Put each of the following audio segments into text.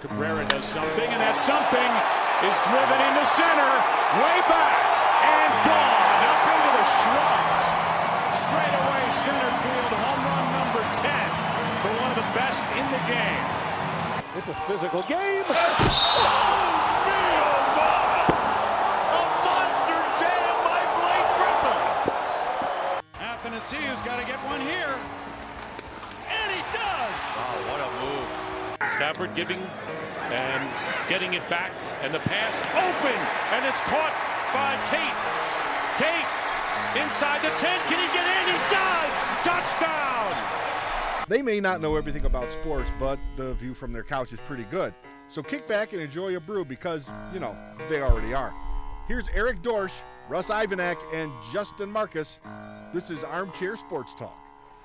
Cabrera does something, and that something is driven into center, way back, and gone up into the shrubs. Straight away center field, home run number 10 for one of the best in the game. It's a physical game. Oh, me, oh, my. A monster jam by Blake Griffin. Athanasiou's got to get one here. And he does. Oh, what a move. Stafford giving and getting it back, and the pass open, and it's caught by Tate. Tate inside the 10. Can he get in? He does. Touchdown. They may not know everything about sports, but the view from their couch is pretty good. So kick back and enjoy a brew because, they already are. Here's Eric Dorsch, Russ Ivanak, and Justin Marcus. This is Armchair Sports Talk.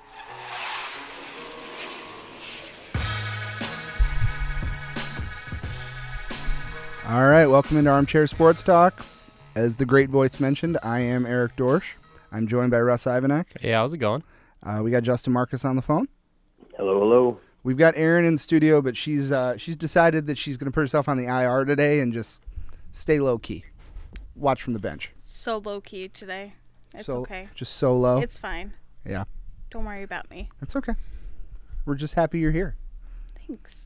All right, welcome into Armchair Sports Talk. As the great voice mentioned, I am Eric Dorsch. I'm joined by Russ Ivanak. Hey, how's it going? We got Justin Marcus on the phone. Hello, hello. We've got Erin in the studio, but she's decided that she's going to put herself on the IR today and just stay low-key. Watch from the bench. So low-key today. It's okay. Just so low? It's fine. Yeah. Don't worry about me. That's okay. We're just happy you're here. Thanks.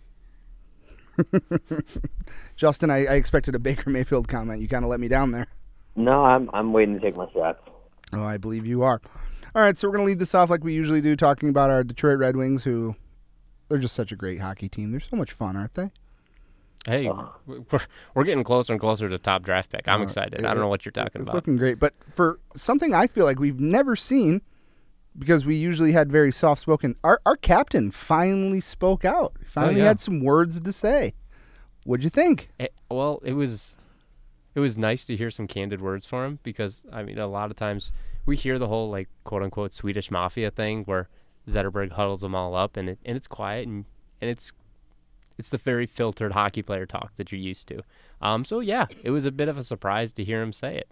Justin, I expected a Baker Mayfield comment. You kind of let me down there. No, I'm waiting to take my shots. Oh, I believe you are. All right, so we're going to lead this off like we usually do, talking about our Detroit Red Wings, who they're just such a great hockey team. They're so much fun, aren't they? Hey, we're getting closer and closer to top draft pick. I'm excited. I don't know what you're talking about. It's looking great. But for something I feel like we've never seen, because we usually had very soft-spoken, our captain finally spoke out. Finally had some words to say. What'd you think? It was nice to hear some candid words from him because, I mean, a lot of times we hear the whole, like, quote-unquote Swedish Mafia thing where Zetterberg huddles them all up and it's quiet and it's the very filtered hockey player talk that you're used to. So, yeah, it was a bit of a surprise to hear him say it.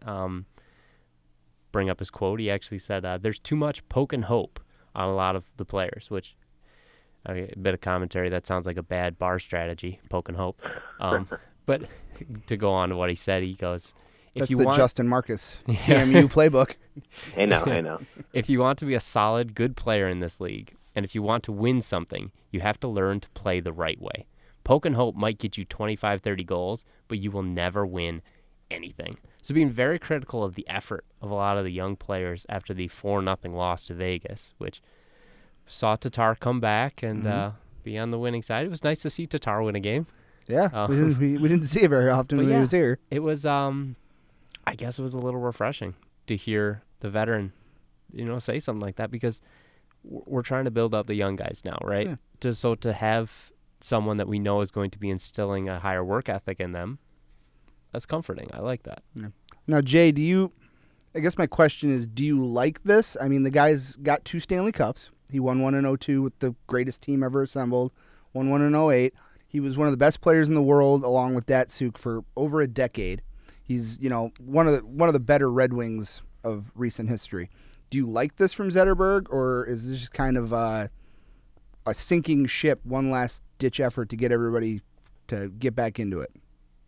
Bring up his quote. He actually said, there's too much poke and hope on a lot of the players, which, I mean, a bit of commentary, that sounds like a bad bar strategy, poke and hope. But to go on to what he said, he goes, That's the Justin Marcus CMU playbook. I know. If you want to be a solid, good player in this league, and if you want to win something, you have to learn to play the right way. Poke and hope might get you 25, 30 goals, but you will never win anything. So being very critical of the effort of a lot of the young players after the 4-0 loss to Vegas, which saw Tatar come back and be on the winning side. It was nice to see Tatar win a game. Yeah, we didn't see it very often when he was here. It was, I guess it was a little refreshing to hear the veteran, say something like that because we're trying to build up the young guys now, right? Yeah. To have someone that we know is going to be instilling a higher work ethic in them, that's comforting. I like that. Yeah. Now, Jay, I guess my question is, do you like this? I mean, the guy's got 2 Stanley Cups. He won one in 2002 with the greatest team ever assembled, won one in 2008. He was one of the best players in the world along with Datsuk for over a decade. He's, one of the better Red Wings of recent history. Do you like this from Zetterberg, or is this just kind of a sinking ship, one last ditch effort to get everybody to get back into it?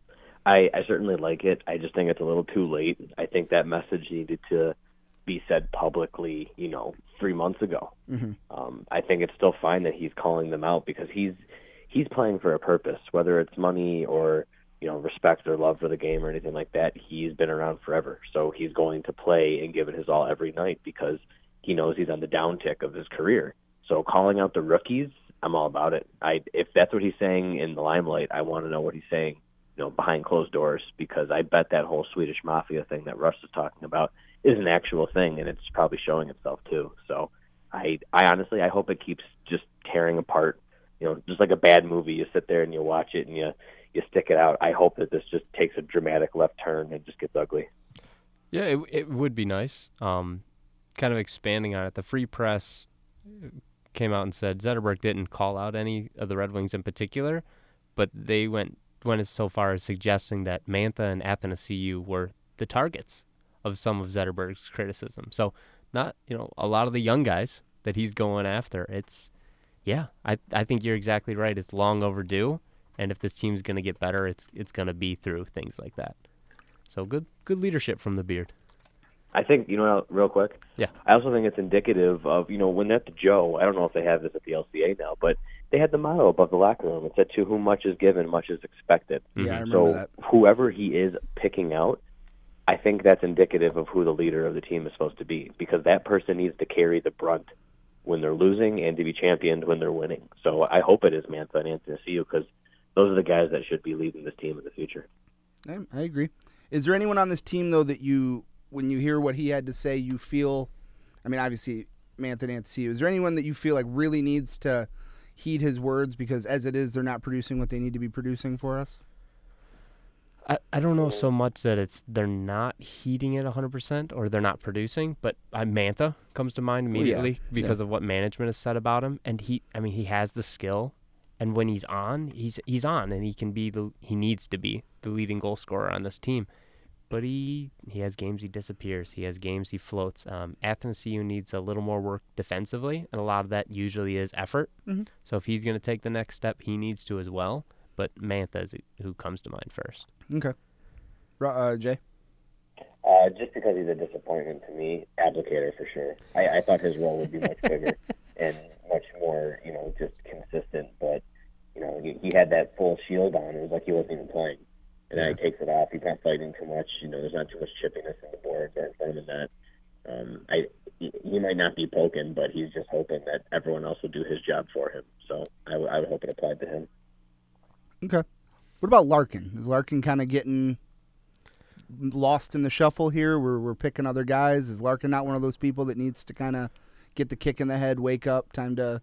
I certainly like it. I just think it's a little too late. I think that message needed to be said publicly, 3 months ago. Mm-hmm. I think it's still fine that he's calling them out because he's playing for a purpose, whether it's money or, respect or love for the game or anything like that. He's been around forever. So he's going to play and give it his all every night because he knows he's on the downtick of his career. So calling out the rookies, I'm all about it. If that's what he's saying in the limelight, I want to know what he's saying, behind closed doors, because I bet that whole Swedish Mafia thing that Russ is talking about is an actual thing, and it's probably showing itself too. So I honestly, I hope it keeps just tearing apart, just like a bad movie. You sit there and you watch it and you stick it out. I hope that this just takes a dramatic left turn and just gets ugly. Yeah, it would be nice. Kind of expanding on it, the Free Press came out and said Zetterberg didn't call out any of the Red Wings in particular, but they went as so far as suggesting that Mantha and Athanasiou were the targets of some of Zetterberg's criticism. So not, a lot of the young guys that he's going after. I think you're exactly right. It's long overdue. And if this team's going to get better, it's going to be through things like that. So good leadership from the Beard. I think, real quick, Yeah. I also think it's indicative of, when at the Joe, I don't know if they have this at the LCA now, but they had the motto above the locker room. It said, to whom much is given, much is expected. Yeah, I remember so that. whoever he is picking out, I think that's indicative of who the leader of the team is supposed to be, because that person needs to carry the brunt when they're losing and to be championed when they're winning. So I hope it is Mantha and Athanasiou, because those are the guys that should be leading this team in the future. I agree. Is there anyone on this team, though, that when you hear what he had to say, you feel, obviously, Mantha and Athanasiou, is there anyone that you feel like really needs to heed his words, because as it is, they're not producing what they need to be producing for us? I don't know so much that they're not heating it 100% or they're not producing, but Mantha comes to mind immediately because of what management has said about him, and he has the skill, and when he's on, he's on, and he needs to be the leading goal scorer on this team. But he has games he disappears. He has games he floats. Athanasiou needs a little more work defensively, and a lot of that usually is effort. Mm-hmm. So if he's going to take the next step, he needs to as well. But Mantha is who comes to mind first. Okay. Jay? Just because he's a disappointment to me, applicator for sure. I thought his role would be much bigger and much more, just consistent. But, he had that full shield on. It was like he wasn't even playing. And then he takes it off. He's not fighting too much. There's not too much chippiness in the boards or in front of the net. He might not be poking, but he's just hoping that everyone else will do his job for him. So I would hope it applied to him. Okay. What about Larkin? Is Larkin kind of getting lost in the shuffle here? We're picking other guys. Is Larkin not one of those people that needs to kind of get the kick in the head, wake up, time to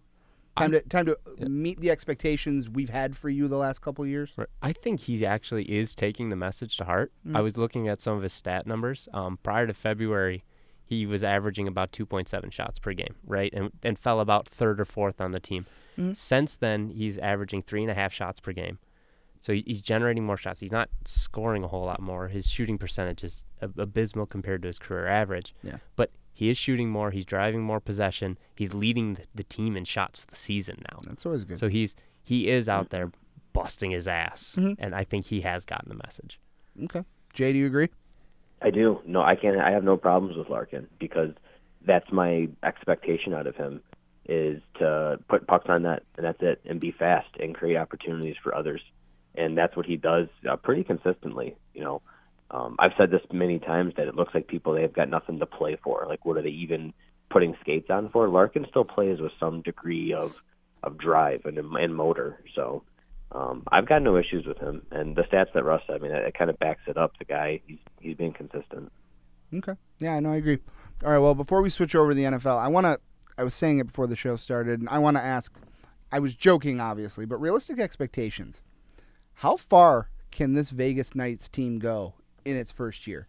meet the expectations we've had for you the last couple of years? I think he actually is taking the message to heart. I was looking at some of his stat numbers. Prior to February, he was averaging about 2.7 shots per game, right? And fell about third or fourth on the team. Mm-hmm. Since then, he's averaging 3.5 shots per game. So he's generating more shots. He's not scoring a whole lot more. His shooting percentage is abysmal compared to his career average. Yeah. But he is shooting more. He's driving more possession. He's leading the team in shots for the season now. That's always good. So he is out there busting his ass, and I think he has gotten the message. Okay. Jay, do you agree? I do. No, I can't. I have no problems with Larkin, because that's my expectation out of him, is to put pucks on net, and that's it, and be fast and create opportunities for others. And that's what he does pretty consistently. I've said this many times that it looks like they've got nothing to play for. Like, what are they even putting skates on for? Larkin still plays with some degree of drive and motor. So I've got no issues with him. And the stats that Russ said, it kind of backs it up. The guy, he's being consistent. Okay. Yeah, I agree. All right, well, before we switch over to the NFL, I was saying it before the show started, and I want to ask, I was joking, obviously, but realistic expectations. How far can this Vegas Knights team go in its first year?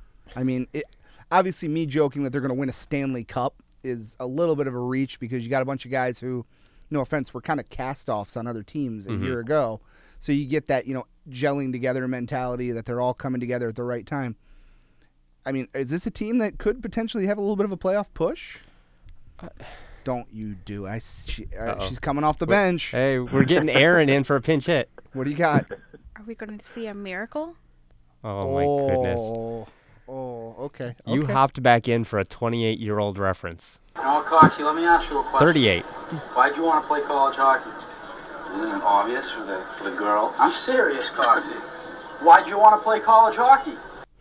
Obviously, me joking that they're going to win a Stanley Cup is a little bit of a reach, because you got a bunch of guys who, no offense, were kind of cast-offs on other teams a year ago. So you get that, gelling together mentality, that they're all coming together at the right time. Is this a team that could potentially have a little bit of a playoff push? Don't you do. She's coming off the bench. Hey, we're getting Aaron in for a pinch hit. What do you got? Are we going to see a miracle? Oh, my goodness. Oh, okay. You hopped back in for a 28-year-old reference. Coxie, let me ask you a question. 38. Why'd you want to play college hockey? Isn't it obvious for the girls? I'm serious, Coxie. Why'd you want to play college hockey?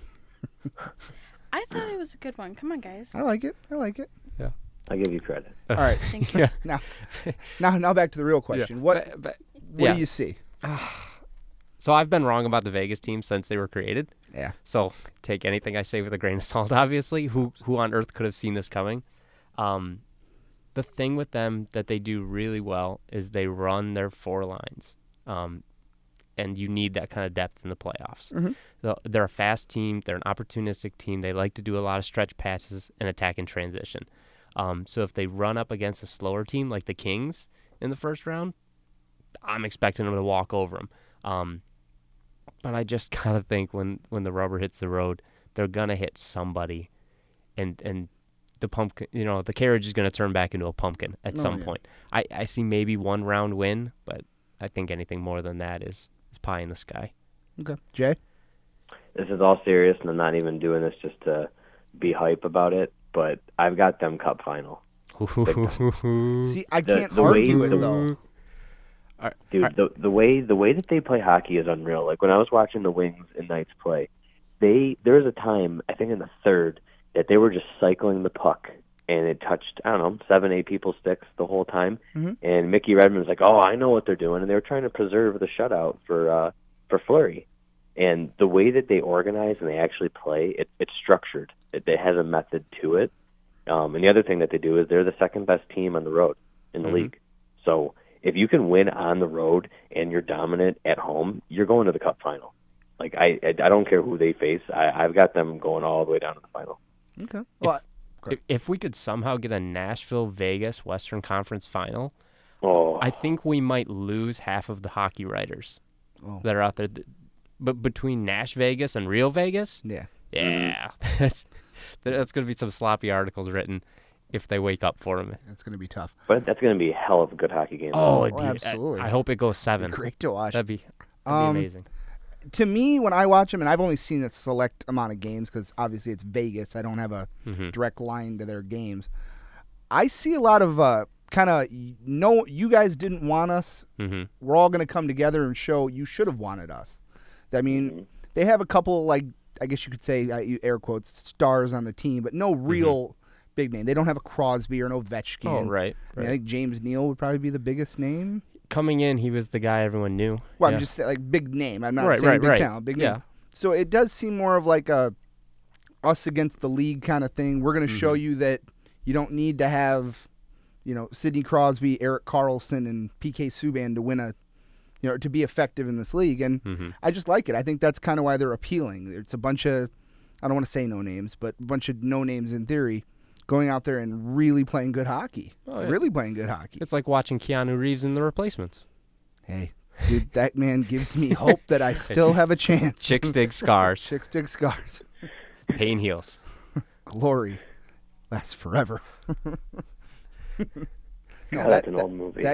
I thought it was a good one. Come on, guys. I like it. Yeah. I give you credit. All right. Thank you. Now back to the real question. Yeah. What do you see? So I've been wrong about the Vegas team since they were created. Yeah. So take anything I say with a grain of salt, obviously. Who on earth could have seen this coming? The thing with them that they do really well is they run their four lines. And you need that kind of depth in the playoffs. Mm-hmm. So they're a fast team. They're an opportunistic team. They like to do a lot of stretch passes and attack in transition. So if they run up against a slower team like the Kings in the first round, I'm expecting them to walk over them. But I just kind of think when the rubber hits the road, they're going to hit somebody. And the pumpkin, the carriage is going to turn back into a pumpkin at some point. I see maybe one round win, but I think anything more than that is pie in the sky. Okay, Jay. This is all serious, and I'm not even doing this just to be hype about it, but I've got them cup final. See, I can't the argue way- it though. Dude, the way that they play hockey is unreal. Like when I was watching the Wings and Knights play, there was a time, I think in the third, that they were just cycling the puck, and it touched, I don't know, 7-8 people's sticks the whole time. Mhm. And Mickey Redmond's like, "Oh, I know what they're doing," and they were trying to preserve the shutout for Fleury. And the way that they organize and they actually play, it's structured. It has a method to it. And the other thing that they do is they're the second best team on the road in the league. So if you can win on the road and you're dominant at home, you're going to the cup final. Like I don't care who they face. I've got them going all the way down to the final. Okay. Well, If we could somehow get a Nashville-Vegas Western Conference final, Oh, I think we might lose half of the hockey writers that are out there. But between Nash Vegas and Real Vegas, yeah. that's going to be some sloppy articles written if they wake up for them. That's going to be tough. but that's going to be a hell of a good hockey game. Oh, it'd be, absolutely. I hope it goes 7. Great to watch. That'd be amazing. To me, when I watch them, and I've only seen a select amount of games because obviously it's Vegas. I don't have a direct line to their games. I see a lot of kind of, no, you guys didn't want us. We're all going to come together and show you should have wanted us. I mean, they have a couple, like, I guess you could say, air quotes, stars on the team, but no real big name. They don't have a Crosby or an Ovechkin. Oh, right. I mean, I think James Neal would probably be the biggest name. Coming in, he was the guy everyone knew. Well, Yeah. I'm just saying, like, big name. I'm not Right, saying right, big right. talent, big name. Yeah. So it does seem more of like a us against the league kind of thing. We're going to show you that you don't need to have, Sidney Crosby, Erik Karlsson, and PK Subban to win to be effective in this league. And I just like it. I think that's kind of why they're appealing. It's a bunch of, I don't want to say no names, but a bunch of no names in theory going out there and really playing good hockey. Oh, yeah. Really playing good hockey. It's like watching Keanu Reeves in The Replacements. Hey, dude, that man gives me hope that I still have a chance. Chicks dig scars. Chicks dig scars. Pain heals. Glory lasts forever. Oh, that's an old movie.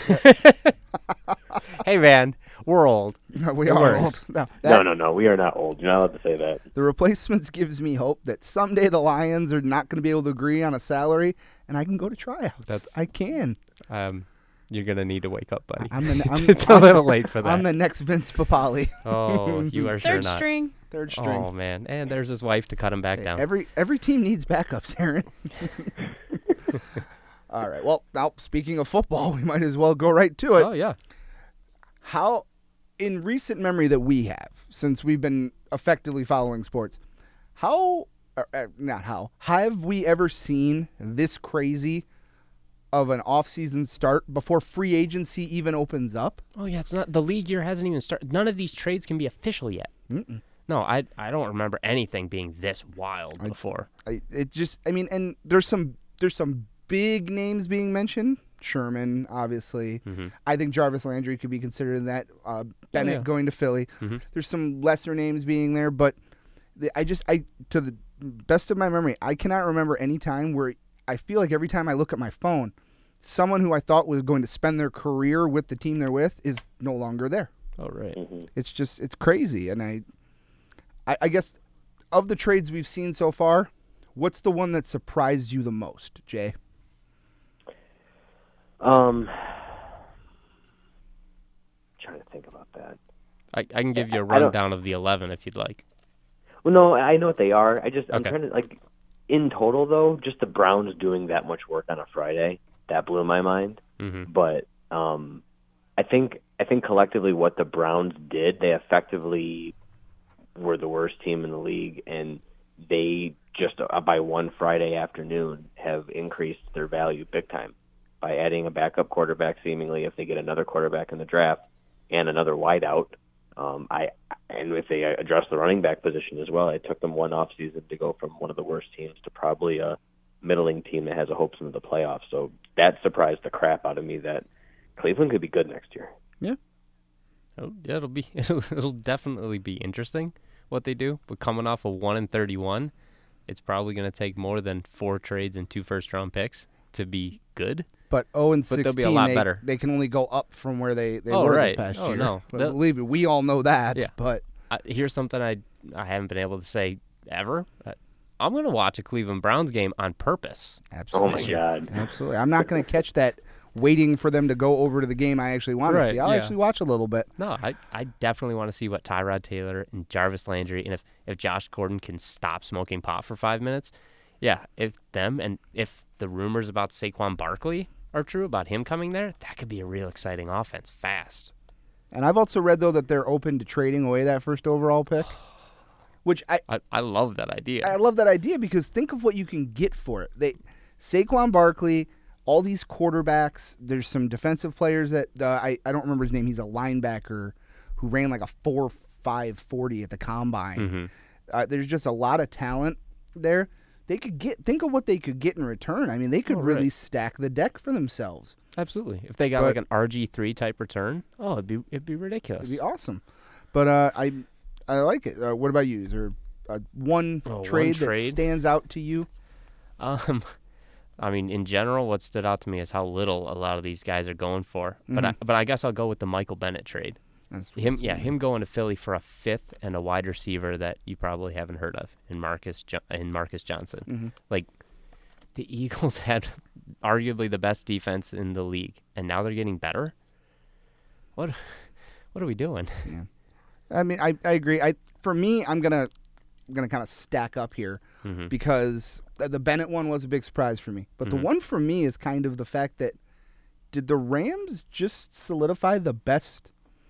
Hey, man, we're old. We It are works. old. No, we are not old. You're not allowed to say that. The Replacements gives me hope that someday the Lions are not going to be able to agree on a salary, and I can go to tryouts. I can. You're going to need to wake up, buddy. It's a little late for that. I'm the next Vince Papali. Oh, you are sure Third not. string. Third string. Oh, man. And there's his wife to cut him back down. Every team needs backups, Aaron. All right. Well, now speaking of football, we might as well go right to it. Oh, yeah. How, in recent memory that we have, since we've been effectively following sports, have we ever seen this crazy of an off-season start before free agency even opens up? Oh, yeah. It's not the league year hasn't even started. None of these trades can be official yet. No, I don't remember anything being this wild before. And there's some big names being mentioned. Sherman, obviously. I think Jarvis Landry could be considered in that. Bennett going to Philly. There's some lesser names being there, but to the best of my memory, I cannot remember any time where I feel like every time I look at my phone, someone who I thought was going to spend their career with the team they're with is no longer there. Oh, right. It's crazy. And I guess of the trades we've seen so far, what's the one that surprised you the most, Jay? Trying to think about that. I can give you a rundown of the 11 if you'd like. Well, no, I know what they are. I'm Okay. trying to, in total, though, just the Browns doing that much work on a Friday, that blew my mind. But I think collectively what the Browns did, they effectively were the worst team in the league, and they just by one Friday afternoon have increased their value big time by adding a backup quarterback seemingly if they get another quarterback in the draft and another wideout. And if they address the running back position as well, it took them one off season to go from one of the worst teams to probably a middling team that has a hopes into the playoffs. So that surprised the crap out of me that Cleveland could be good next year. Yeah. Oh, yeah, it'll definitely be interesting what they do. But coming off of 1-31, it's probably going to take more than 4 trades and 2 first-round picks to be good. But 0-16, But they'll be a lot better. They can only go up from where they Oh, were right. this past Oh, year. no. But believe me, we all know that. Yeah. But Here's something I haven't been able to say ever. I'm going to watch a Cleveland Browns game on purpose. Oh absolutely, my God. absolutely. I'm not going to catch that waiting for them to go over to the game I actually want to Right, see. I'll yeah. actually watch a little bit. No, I definitely want to see what Tyrod Taylor and Jarvis Landry, and if Josh Gordon can stop smoking pot for 5 minutes, yeah, if the rumors about Saquon Barkley are true about him coming there, that could be a real exciting offense fast. And I've also read, though, that they're open to trading away that first overall pick, which I love that idea. I love that idea because think of what you can get for it. Saquon Barkley, all these quarterbacks. There's some defensive players that I don't remember his name. He's a linebacker who ran like a 4.5 40 at the combine. Mm-hmm. There's just a lot of talent there. They could think of what they could get in return. I mean, they could really stack the deck for themselves. Absolutely. If they got like an RG3 type return, it'd be ridiculous. It'd be awesome. But I like it. What about you? Is there one trade that stands out to you? I mean, in general, what stood out to me is how little a lot of these guys are going for. But I guess I'll go with the Michael Bennett trade. Him going to Philly for a fifth and a wide receiver that you probably haven't heard of in Marcus Johnson. Mm-hmm. Like, the Eagles had arguably the best defense in the league, and now they're getting better. What are we doing? Yeah. I mean, I agree. For me, I'm gonna kind of stack up here because the Bennett one was a big surprise for me. But the one for me is kind of the fact that did the Rams just solidify the best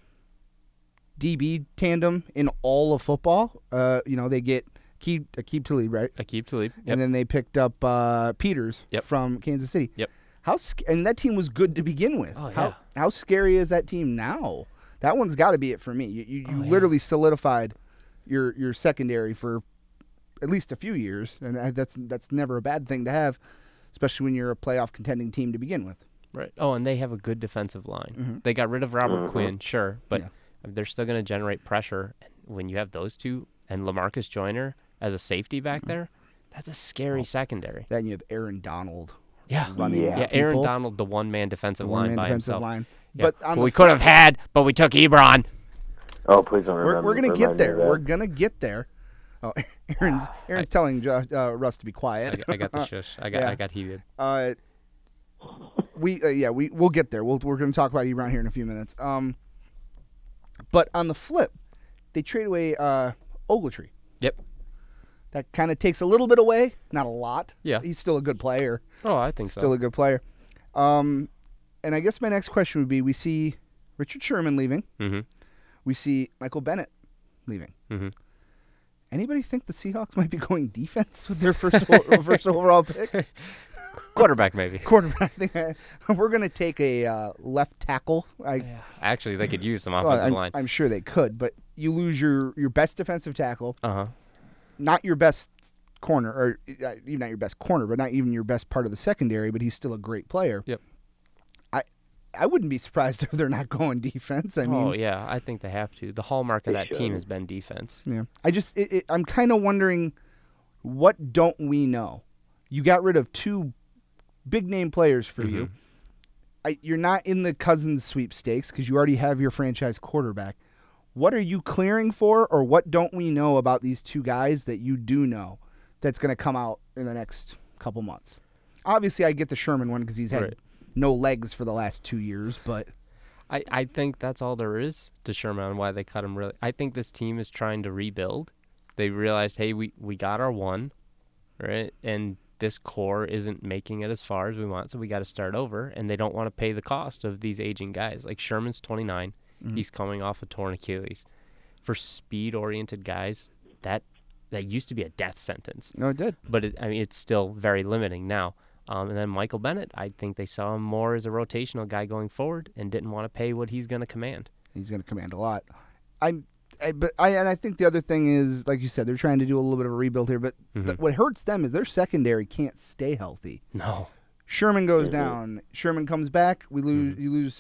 DB tandem in all of football? They get Aqib Talib, right? Aqib Talib. Yep. And then they picked up Peters from Kansas City. Yep. And that team was good to begin with. Oh, yeah. How scary is that team now? That one's got to be it for me. You literally solidified your secondary for at least a few years, and that's never a bad thing to have, especially when you're a playoff contending team to begin with. Right. Oh, and they have a good defensive line. They got rid of Robert Quinn, sure, but they're still going to generate pressure. When you have those two and LaMarcus Joyner as a safety back there, that's a scary secondary. Then you have Aaron Donald. Running Aaron Donald, the one-man defensive line by himself. Yeah. But we could have had, but we took Ebron. Oh, please don't remember. We're gonna get there. We're gonna get there. Oh, Aaron's telling Russ to be quiet. I got the shush. I got heated. We'll get there. We're gonna talk about Ebron here in a few minutes. But on the flip, they trade away Ogletree. Yep. That kind of takes a little bit away, not a lot. Yeah. He's still a good player. Oh, I think so. Still a good player. And I guess my next question would be, we see Richard Sherman leaving. Mm-hmm. We see Michael Bennett leaving. Mm-hmm. Anybody think the Seahawks might be going defense with their first overall pick? Quarterback, maybe. Quarterback. I think we're going to take a left tackle. Actually, they could use some offensive line. I'm sure they could, but you lose your best defensive tackle. Uh-huh. Not your best corner, or even not your best corner, but not even your best part of the secondary, but he's still a great player. Yep. I wouldn't be surprised if they're not going defense. I mean, I think they have to. The hallmark of that team has been defense. Yeah. I'm kind of wondering, what don't we know? You got rid of two big name players for you. You're not in the Cousins sweepstakes because you already have your franchise quarterback. What are you clearing for, or what don't we know about these two guys that you do know that's going to come out in the next couple months? Obviously, I get the Sherman one because he's had no legs for the last 2 years, but I think that's all there is to Sherman on why they cut him. Really, I think this team is trying to rebuild. They realized, hey, we got our one, right, and this core isn't making it as far as we want, so we got to start over, and they don't want to pay the cost of these aging guys. Like Sherman's 29. He's coming off a torn Achilles. For speed-oriented guys, that used to be a death sentence. No, it did. But it's still very limiting now. And then Michael Bennett, I think they saw him more as a rotational guy going forward and didn't want to pay what he's going to command. He's going to command a lot. I think the other thing is, like you said, they're trying to do a little bit of a rebuild here, but what hurts them is their secondary can't stay healthy. No. Sherman goes down. Sherman comes back. You lose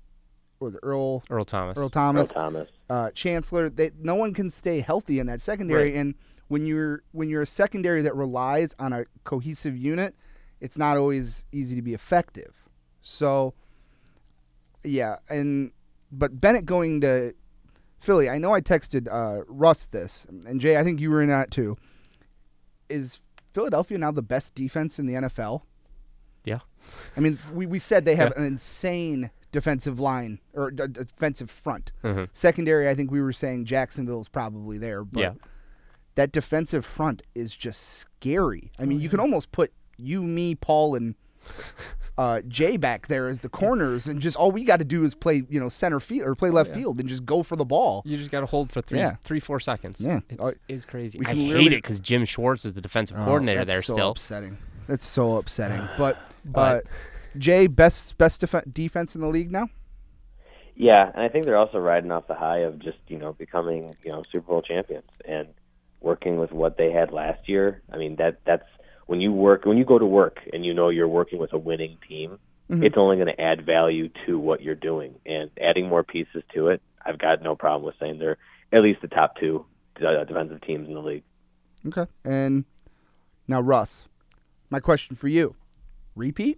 Earl Thomas. Earl Thomas. Chancellor. No one can stay healthy in that secondary, and when you're a secondary that relies on a cohesive unit, it's not always easy to be effective. So, yeah, but Bennett going to Philly, I know I texted Russ this, and Jay, I think you were in that too. Is Philadelphia now the best defense in the NFL? Yeah. I mean, we said they have an insane defensive line or defensive front. Mm-hmm. Secondary, I think we were saying Jacksonville's probably there, but that defensive front is just scary. I mean, you can almost put you, me, Paul, and Jay back there as the corners, and just all we got to do is play, center field or play left field and just go for the ball. You just got to hold for 3-4 seconds. Yeah, it's crazy. We I can hate it because Jim Schwartz is the defensive coordinator there so still. Upsetting. That's so upsetting. But Jay, best defense in the league now? Yeah, and I think they're also riding off the high of just, becoming, Super Bowl champions and working with what they had last year. I mean, that's when you go to work and you're working with a winning team, it's only going to add value to what you're doing. And adding more pieces to it, I've got no problem with saying they're at least the top 2 defensive teams in the league. Okay. And now, Russ, my question for you. Repeat?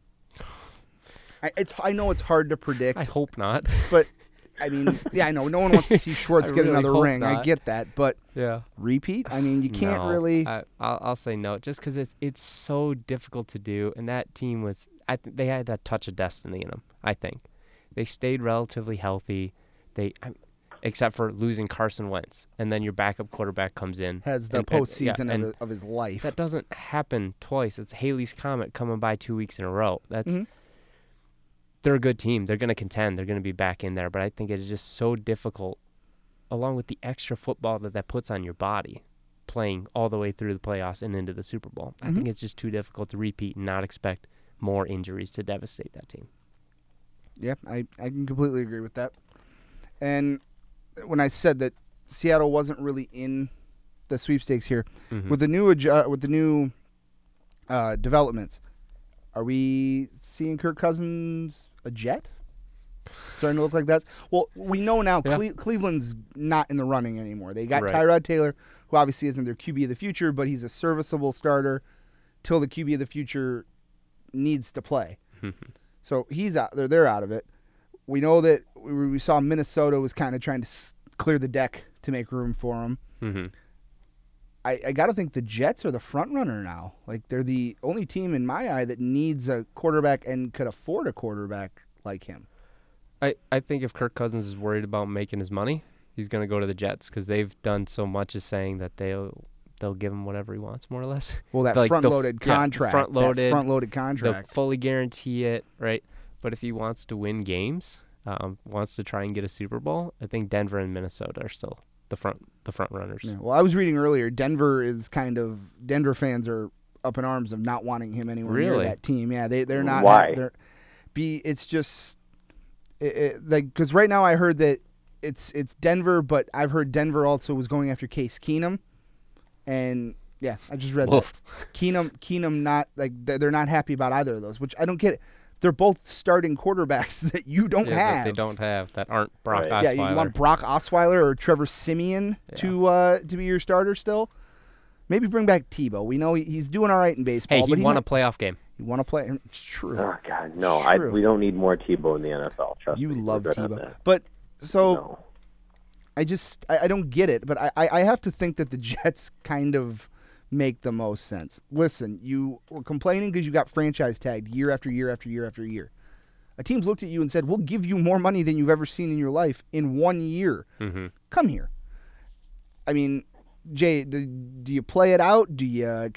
I know it's hard to predict. I hope not. But, I mean, I know. No one wants to see Schwartz get another ring. Not. I get that. But repeat? I mean, you can't really. I'll say no, just because it's so difficult to do. And that team was, they had a touch of destiny in them, I think. They stayed relatively healthy. Except for losing Carson Wentz. And then your backup quarterback comes in. Has the postseason of his life. That doesn't happen twice. It's Haley's Comet coming by 2 weeks in a row. They're a good team. They're going to contend. They're going to be back in there. But I think it is just so difficult, along with the extra football that puts on your body, playing all the way through the playoffs and into the Super Bowl. I think it's just too difficult to repeat and not expect more injuries to devastate that team. Yeah, I can completely agree with that. And when I said that Seattle wasn't really in the sweepstakes here, with the new developments, are we seeing Kirk Cousins a Jet? Starting to look like that. Well, we know now Cleveland's not in the running anymore. They got Tyrod Taylor, who obviously isn't their QB of the future, but he's a serviceable starter till the QB of the future needs to play. So he's out. They're out of it. We know that we saw Minnesota was kind of trying to clear the deck to make room for him. I got to think the Jets are the front runner now. Like, they're the only team in my eye that needs a quarterback and could afford a quarterback like him. I think if Kirk Cousins is worried about making his money, he's going to go to the Jets because they've done so much as saying that they'll give him whatever he wants, more or less. Well, that front-loaded contract. They'll fully guarantee it, right? But if he wants to win games, wants to try and get a Super Bowl, I think Denver and Minnesota are still the front runners. Yeah. Well, I was reading earlier, Denver fans are up in arms of not wanting him anywhere near that team. Yeah, they're not. Why? It's just because right now I heard that it's Denver, but I've heard Denver also was going after Case Keenum, and yeah, I just read that Keenum not they're not happy about either of those, which I don't get it. They're both starting quarterbacks that you don't have. That they don't have, that aren't Brock Osweiler. Yeah, you want Brock Osweiler or Trevor Siemian to be your starter still? Maybe bring back Tebow. We know he's doing all right in baseball. He won a playoff game. You want to play? It's true. Oh, God, no. We don't need more Tebow in the NFL. Trust me. You love Tebow. But, so, I don't get it. But I have to think that the Jets kind of make the most sense. Listen, you were complaining because you got franchise tagged year after year after year after year. A team's looked at you and said, we'll give you more money than you've ever seen in your life in 1 year. Come here. I mean, Jay, do you play it out? Do you or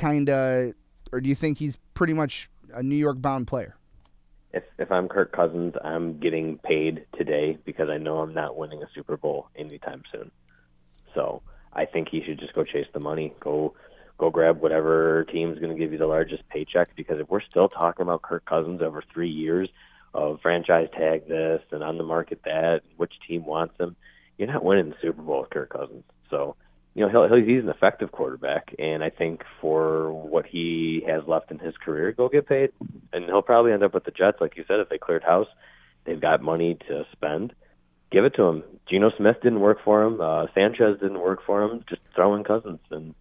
do you think he's pretty much a New York-bound player? If I'm Kirk Cousins, I'm getting paid today because I know I'm not winning a Super Bowl anytime soon. So I think he should just go chase the money, go grab whatever team's going to give you the largest paycheck, because if we're still talking about Kirk Cousins over 3 years of franchise tag this and on the market that, which team wants him, you're not winning the Super Bowl with Kirk Cousins. So, he's an effective quarterback, and I think for what he has left in his career, go get paid. And he'll probably end up with the Jets, like you said, if they cleared house. They've got money to spend. Give it to him. Geno Smith didn't work for him. Sanchez didn't work for him. Just throw in Cousins, and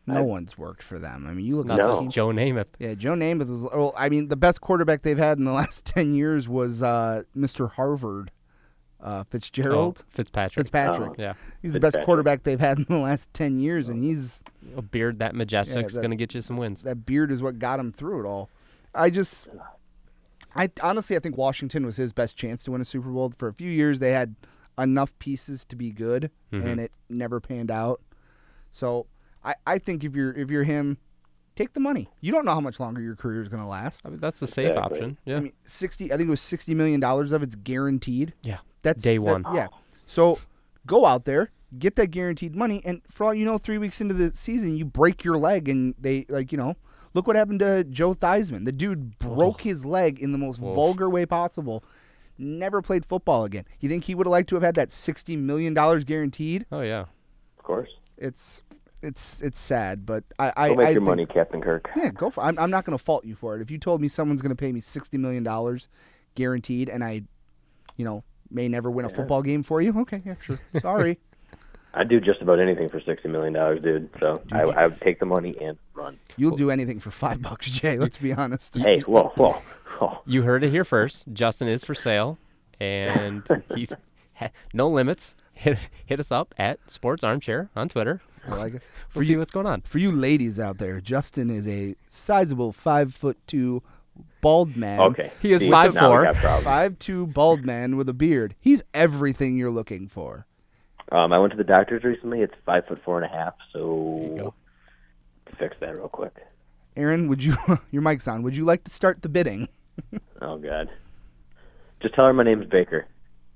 No one's worked for them. I mean, you look Not at since Joe Namath. Yeah, Joe Namath was. Well, I mean, the best quarterback they've had in the last 10 years was Mr. Harvard, Fitzgerald. Fitzpatrick. Yeah. He's the best quarterback they've had in the last 10 years, and he's a beard that majestic is going to get you some wins. That beard is what got him through it all. I honestly, I think Washington was his best chance to win a Super Bowl. For a few years, they had enough pieces to be good, and it never panned out. So I think if you're him, take the money. You don't know how much longer your career is going to last. I mean, that's the safe option. Yeah. I mean, I think it was $60 million of it's guaranteed. Yeah. That's day one. Yeah. So go out there, get that guaranteed money, and for all you know, 3 weeks into the season, you break your leg, and they look what happened to Joe Theismann. The dude broke his leg in the most vulgar way possible. Never played football again. You think he would have liked to have had that $60 million guaranteed? Oh yeah, of course. It's sad, but Go I make your think, money, Captain Kirk. Yeah, go for it. I'm not going to fault you for it. If you told me someone's going to pay me $60 million guaranteed, and I, may never win a football game for you, okay, yeah, sure. Sorry. I'd do just about anything for $60 million, dude. So I would take the money and run. You'll do anything for $5, Jay. Let's be honest. Hey, whoa. You heard it here first. Justin is for sale, and he's no limits. Hit us up at Sports Armchair on Twitter. I like it. We'll see what's going on. For you ladies out there, Justin is a sizable 5'2" bald man. Okay. He is 5'4". 5'2" bald man with a beard. He's everything you're looking for. I went to the doctor's recently. It's 5'4.5". So fix that real quick. Aaron, your mic's on. Would you like to start the bidding? Oh God. Just tell her my name's Baker.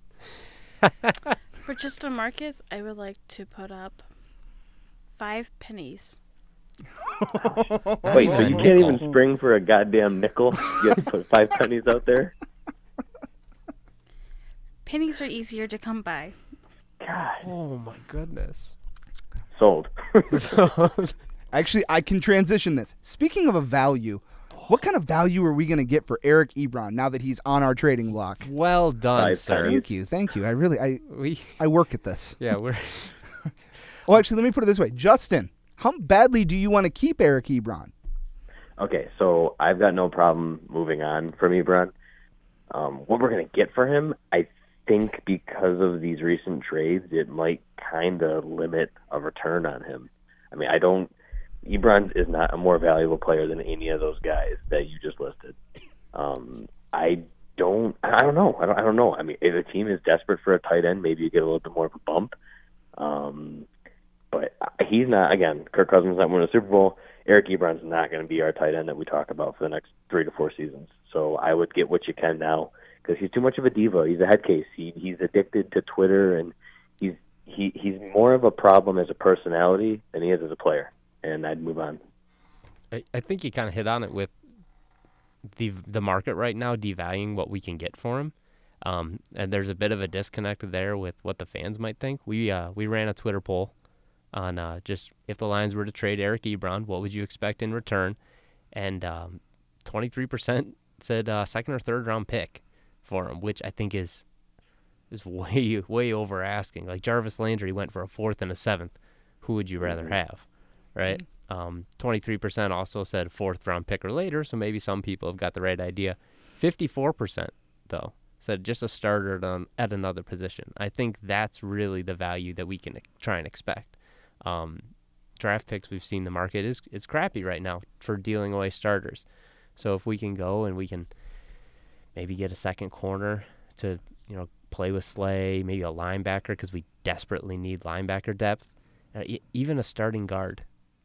For Justin Marcus, I would like to put up 5 pennies. Wait, so you can't even spring for a goddamn nickel? You have to put 5 pennies out there? Pennies are easier to come by. God. Oh my goodness. Sold. Actually, I can transition this. Speaking of a value, what kind of value are we going to get for Eric Ebron now that he's on our trading block? Well done, sir. Thank you. I work at this. Yeah, we're. Well, actually, let me put it this way. Justin, how badly do you want to keep Eric Ebron? Okay, so I've got no problem moving on from Ebron. What we're going to get for him, I think because of these recent trades, it might kind of limit a return on him. I mean, Ebron is not a more valuable player than any of those guys that you just listed. I don't know. I don't know. I mean, if a team is desperate for a tight end, maybe you get a little bit more of a bump. But he's not. Again, Kirk Cousins not winning a Super Bowl. Eric Ebron's not going to be our tight end that we talk about for the next 3 to 4 seasons. So I would get what you can now because he's too much of a diva. He's a head case. He's addicted to Twitter, and he's more of a problem as a personality than he is as a player. And I'd move on. I think you kind of hit on it with the market right now devaluing what we can get for him. And there's a bit of a disconnect there with what the fans might think. We ran a Twitter poll on just if the Lions were to trade Eric Ebron, what would you expect in return? And 23% said second or third round pick for him, which I think is way over asking. Like Jarvis Landry went for a 4th and a 7th. Who would you rather have? Right? 23% also said 4th round pick or later, so maybe some people have got the right idea. 54% though said just a starter at another position. I think that's really the value that we can try and expect. Draft picks, we've seen the market is crappy right now for dealing away starters. So if we can go and we can maybe get a second corner to play with Slay, maybe a linebacker because we desperately need linebacker depth, even a starting guard.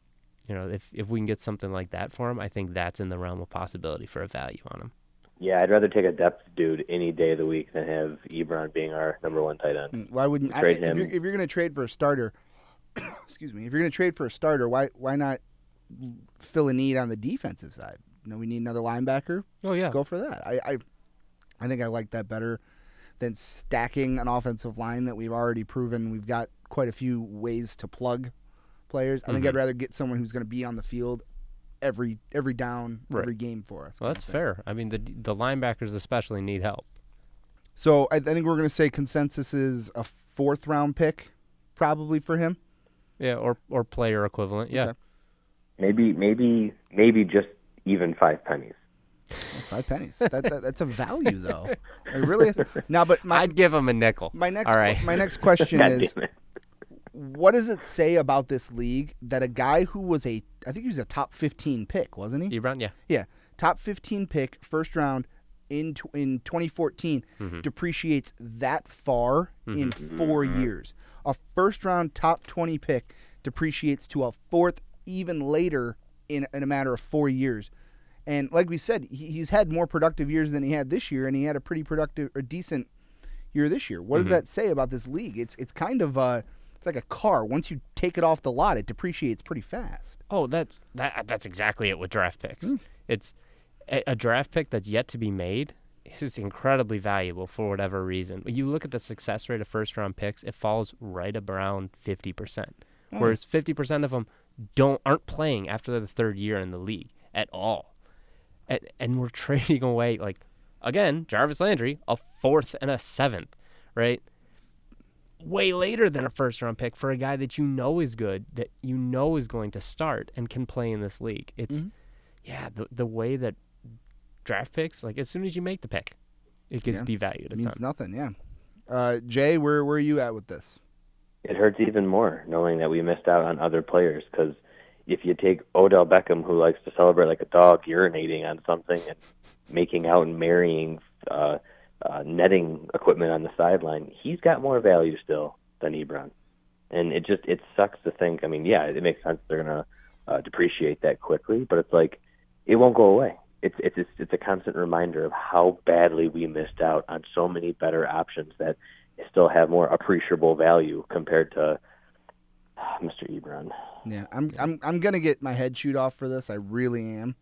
If we can get something like that for him, I think that's in the realm of possibility for a value on him. Yeah, I'd rather take a depth dude any day of the week than have Ebron being our number 1 tight end. Why wouldn't trade him? If you're going to trade for a starter? Excuse me. If you're going to trade for a starter, why not fill a need on the defensive side? We need another linebacker. Oh yeah, go for that. I think I like that better than stacking an offensive line that we've already proven we've got quite a few ways to plug players. I think I'd rather get someone who's going to be on the field every down, every game for us. Well, that's fair. I mean, the linebackers especially need help. So I think we're going to say consensus is a 4th round pick probably for him. Yeah, or player equivalent. Yeah. Maybe just even 5 pennies. 5 pennies. That's a value, though. It really is. Now, but I'd give him a nickel. My next All right. my next question God is, damn it. what does it say about this league that a guy who was I think he was a top 15 pick, wasn't he? Ebron, yeah. Yeah, top 15 pick, first round in 2014, depreciates that far in 4 years. A first round top 20 pick depreciates to a fourth even later in a matter of 4 years. And like we said, he's had more productive years than he had this year, and he had a pretty productive or decent year this year. What does that say about this league? It's kind of it's like a car. Once you take it off the lot, it depreciates pretty fast. Oh, that's exactly it with draft picks. It's a draft pick that's yet to be made. It's incredibly valuable for whatever reason. You look at the success rate of first-round picks; it falls right around 50%. Whereas 50% of them aren't playing after the third year in the league at all. And we're trading away, like, again, Jarvis Landry, a fourth and a seventh, right? Way later than a first-round pick for a guy that you know is good, that you know is going to start and can play in this league. It's, the way that draft picks, like, as soon as you make the pick, it gets devalued. It means nothing, yeah. Jay, where are you at with this? It hurts even more knowing that we missed out on other players, because if you take Odell Beckham, who likes to celebrate like a dog urinating on something and making out and marrying netting equipment on the sideline, he's got more value still than Ebron. And it sucks to think. I mean, yeah, it makes sense they're going to depreciate that quickly, but it's like it won't go away. It's a constant reminder of how badly we missed out on so many better options that still have more appreciable value compared to Mr. Ebron. Yeah, I'm gonna get my head chewed off for this. I really am.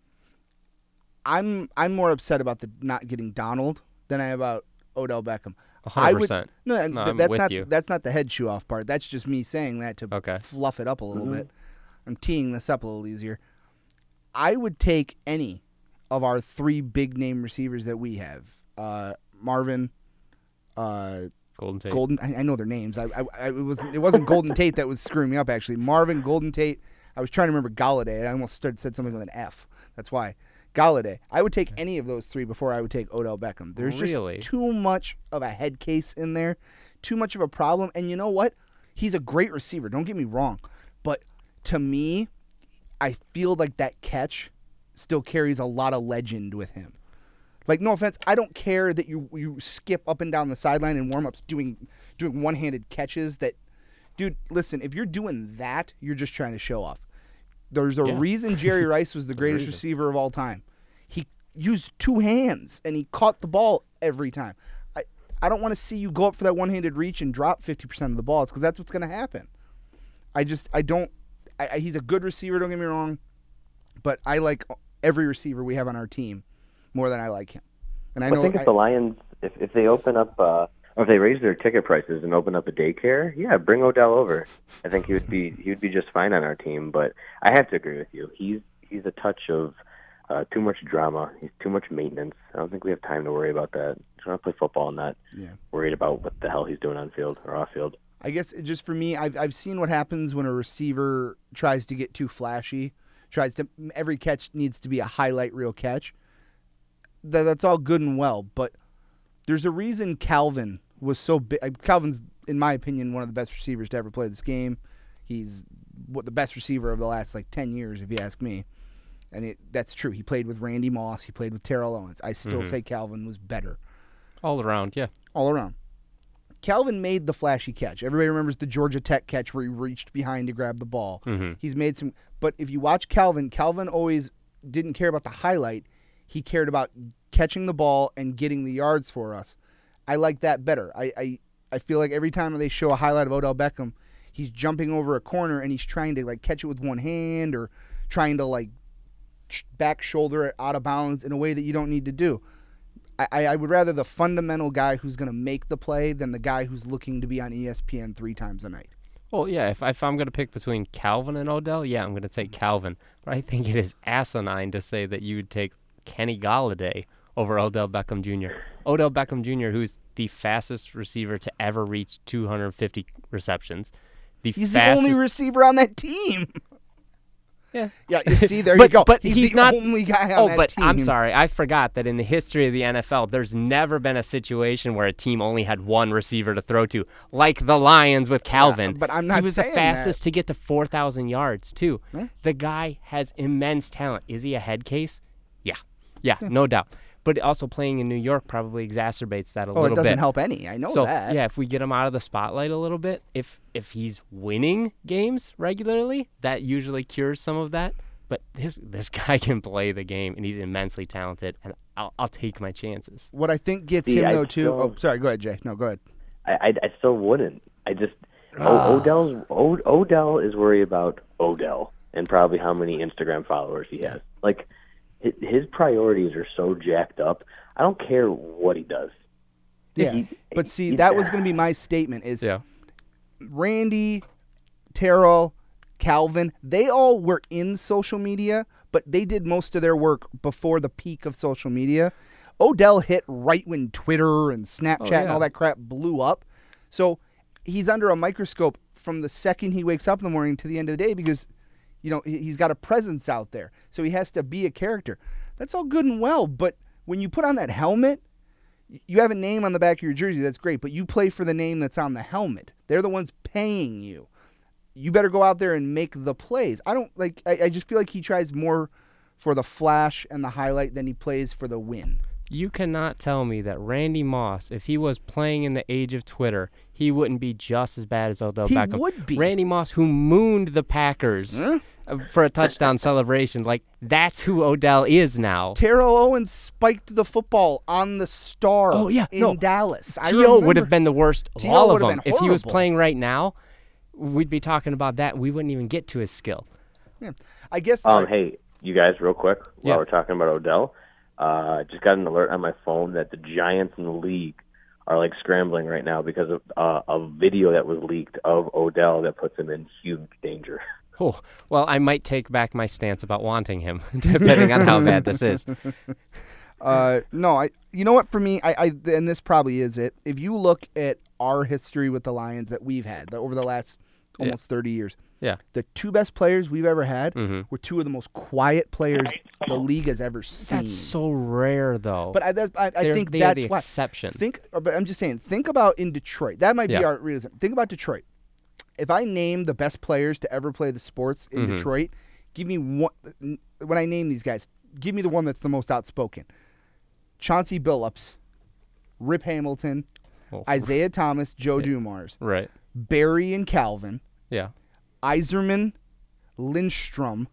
I'm more upset about the not getting Donald than I am about Odell Beckham. 100%. That's not the head chew off part. That's just me saying that to fluff it up a little bit. I'm teeing this up a little easier. I would take any of our 3 big name receivers that we have. Marvin, Golden Tate. I know their names. It wasn't Golden Tate that was screwing me up, actually. Marvin, Golden Tate. I was trying to remember Galladay. I almost said something with an F. That's why. Galladay. I would take any of those 3 before I would take Odell Beckham. There's just too much of a head case in there, too much of a problem. And you know what? He's a great receiver. Don't get me wrong. But to me, I feel like that catch still carries a lot of legend with him. Like, no offense, I don't care that you skip up and down the sideline in warm-ups doing one-handed catches. That, dude, listen, if you're doing that, you're just trying to show off. There's a reason Jerry Rice was the greatest receiver of all time. He used 2 hands, and he caught the ball every time. I don't want to see you go up for that one-handed reach and drop 50% of the balls, because that's what's going to happen. He's a good receiver, don't get me wrong, but I like every receiver we have on our team more than I like him. And I think if the Lions, if they open up, or if they raise their ticket prices and open up a daycare, bring Odell over. I think he would be just fine on our team. But I have to agree with you. He's a touch of too much drama. He's too much maintenance. I don't think we have time to worry about that. Just want to play football and not worried about what the hell he's doing on field or off field. I guess just for me, I've seen what happens when a receiver tries to get too flashy. Every catch needs to be a highlight reel catch. That's all good and well, but there's a reason Calvin was so big. Calvin's, in my opinion, one of the best receivers to ever play this game. He's the best receiver of the last 10 years, if you ask me. And that's true. He played with Randy Moss. He played with Terrell Owens. I still say Calvin was better. All around, yeah. All around. Calvin made the flashy catch. Everybody remembers the Georgia Tech catch where he reached behind to grab the ball. He's made some. But if you watch Calvin always didn't care about the highlight. He cared about catching the ball and getting the yards for us. I like that better. I feel like every time they show a highlight of Odell Beckham, he's jumping over a corner and he's trying to catch it with one hand or trying to back shoulder it out of bounds in a way that you don't need to do. I would rather the fundamental guy who's going to make the play than the guy who's looking to be on ESPN 3 times a night. Well, yeah, if I'm going to pick between Calvin and Odell, I'm going to take Calvin. But I think it is asinine to say that you would take Kenny Galladay over Odell Beckham Jr. Odell Beckham Jr., who's the fastest receiver to ever reach 250 receptions. He's the only receiver on that team. Yeah. Yeah, you see, there you go. But he's the not only guy on that but team. I'm sorry. I forgot that in the history of the NFL, there's never been a situation where a team only had one receiver to throw to, like the Lions with Calvin. Yeah, but I'm not He was the saying fastest that. to get to 4,000 yards, too. Huh? The guy has immense talent. Is he a head case? Yeah, no doubt. But also playing in New York probably exacerbates that a little bit. It doesn't help any. I know So, that. yeah, if we get him out of the spotlight a little bit, if he's winning games regularly, that usually cures some of that. But this guy can play the game, and he's immensely talented, and I'll take my chances. What I think gets him, though, too... Oh, sorry. Go ahead, Jay. No, go ahead. I still wouldn't. I just Odell is worried about Odell and probably how many Instagram followers he has. Like, his priorities are so jacked up. I don't care what he does. Yeah, but see, that was going to be my statement is Randy, Terrell, Calvin, they all were in social media, but they did most of their work before the peak of social media. Odell hit right when Twitter and Snapchat and all that crap blew up. So he's under a microscope from the second he wakes up in the morning to the end of the day because, you know, he's got a presence out there. So he has to be a character. That's all good and well, but when you put on that helmet, you have a name on the back of your jersey, that's great, but you play for the name that's on the helmet. They're the ones paying you. You better go out there and make the plays. I just feel like he tries more for the flash and the highlight than he plays for the win. You cannot tell me that Randy Moss, if he was playing in the age of Twitter, he wouldn't be just as bad as Odell Beckham. He would be. Randy Moss, who mooned the Packers for a touchdown celebration, like that's who Odell is now. Terrell Owens spiked the football on the star in Dallas. T.O. would have been the worst of all of them. If he was playing right now, we'd be talking about that. We wouldn't even get to his skill. Yeah. I guess. Hey, you guys, real quick, while we're talking about Odell, just got an alert on my phone that the Giants in the league are like scrambling right now because of a video that was leaked of Odell that puts him in huge danger. Oh, well, I might take back my stance about wanting him, depending on how bad this is. No, you know what? For me, and this probably is it. If you look at our history with the Lions that we've had over the last almost 30 years, the two best players we've ever had were two of the most quiet players the league has ever seen. That's so rare, though. But I think they that's are the why. exception. But I'm just saying, think about in Detroit. That might be our reason. Think about Detroit. If I name the best players to ever play the sports in Detroit, give me one. When I name these guys, give me the one that's the most outspoken. Chauncey Billups, Rip Hamilton, Isaiah Thomas, Joe Dumars, right? Barry and Calvin, Iserman, Lindstrom.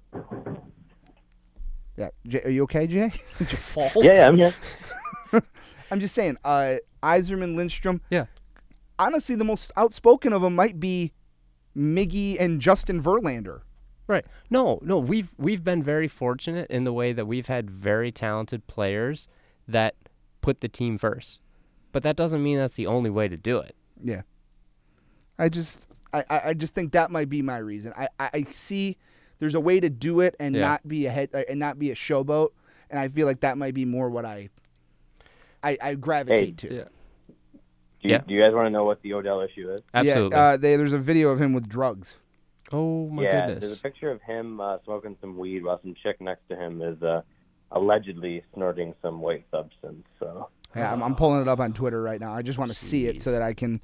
Yeah, are you okay, Jay? Did you fall? Yeah, I'm here. I'm just saying, Iserman, Lindstrom. Yeah. Honestly, the most outspoken of them might be Miggy and Justin Verlander. Right. No, we've been very fortunate in the way that we've had very talented players that put the team first. But that doesn't mean that's the only way to do it. Yeah. I just think that might be my reason. I see there's a way to do it and not be a showboat, and I feel like that might be more what I gravitate to. Yeah. Do you guys want to know what the Odell issue is? Absolutely. Yeah, there's a video of him with drugs. Oh, my goodness. There's a picture of him smoking some weed while some chick next to him is allegedly snorting some white substance. So yeah, I'm pulling it up on Twitter right now. I just want to see it so that I can...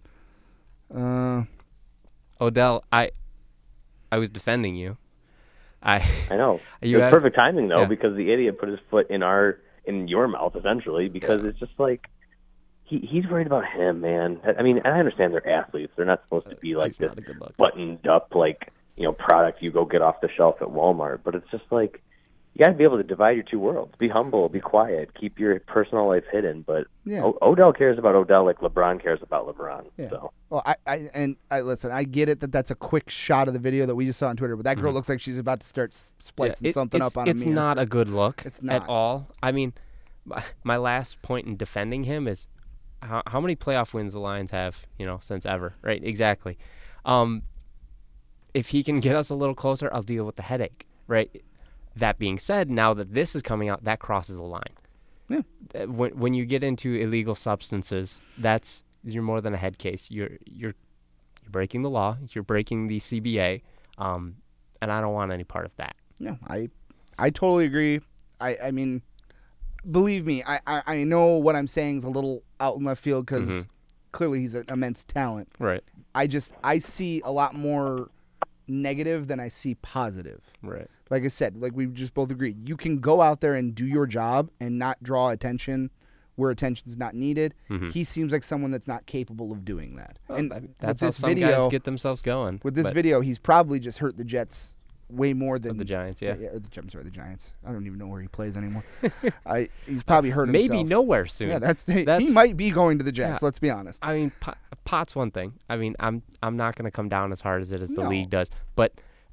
Odell, I was defending you. I know. It was perfect timing, though, because the idiot put his foot in your mouth, essentially, because it's just like... He's worried about him, man. I mean, I understand they're athletes. They're not supposed to be like this buttoned up, like, product you go get off the shelf at Walmart. But it's just like, you got to be able to divide your two worlds. Be humble, be quiet, keep your personal life hidden. But Odell cares about Odell like LeBron cares about LeBron. Yeah. So. Well, I listen. I get it that's a quick shot of the video that we just saw on Twitter, but that girl looks like she's about to start splicing something up on a mirror. It's not a good look. It's not at all. I mean, my last point in defending him is how many playoff wins the Lions have, since ever, right? Exactly. If he can get us a little closer, I'll deal with the headache, right? That being said, now that this is coming out, that crosses the line. Yeah. When you get into illegal substances, you're more than a head case. You're breaking the law. You're breaking the CBA, and I don't want any part of that. No, I totally agree. I mean, believe me, I know what I'm saying is a little out in left field because clearly he's an immense talent. Right. I see a lot more negative than I see positive. Right. Like I said, like we just both agreed, you can go out there and do your job and not draw attention where attention's not needed. He seems like someone that's not capable of doing that. Well, And that's with how this some video, guys get themselves going. With this video, he's probably just hurt the Jets way more than the Giants. Yeah. I'm sorry, the Giants. I don't even know where he plays anymore. He's probably hurt himself. Maybe nowhere soon. Yeah, he might be going to the Jets. Let's be honest. I mean, pot's one thing. I mean, I'm not going to come down as hard as the league does, but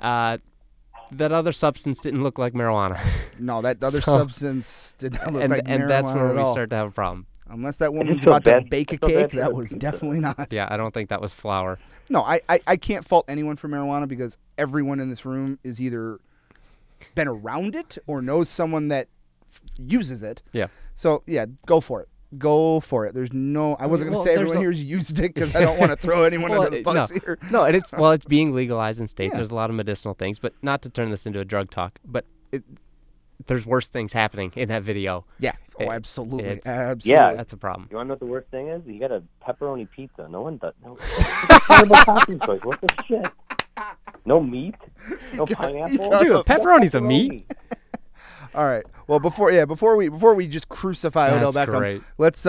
that other substance didn't look like marijuana. No, that other substance did not look like marijuana and that's where at we all. start to have a problem. Unless that woman's about to bake a cake, that was definitely not. Yeah, I don't think that was flour. No, I can't fault anyone for marijuana because everyone in this room is either been around it or knows someone that uses it. Yeah. So, yeah, go for it. Go for it. There's no. I wasn't going to say everyone here's used it because I don't want to throw anyone under the bus here. No, and it's being legalized in states. Yeah. There's a lot of medicinal things, but not to turn this into a drug talk. But there's worse things happening in that video. Yeah. Oh, absolutely. Absolutely. Yeah, that's a problem. You want to know what the worst thing is? You got a pepperoni pizza. No one does. No. It's a terrible topping choice. What the shit? No meat. No pineapple. Dude, pepperoni's a meat. All right. Well, before we just crucify Odell Beckham, let's.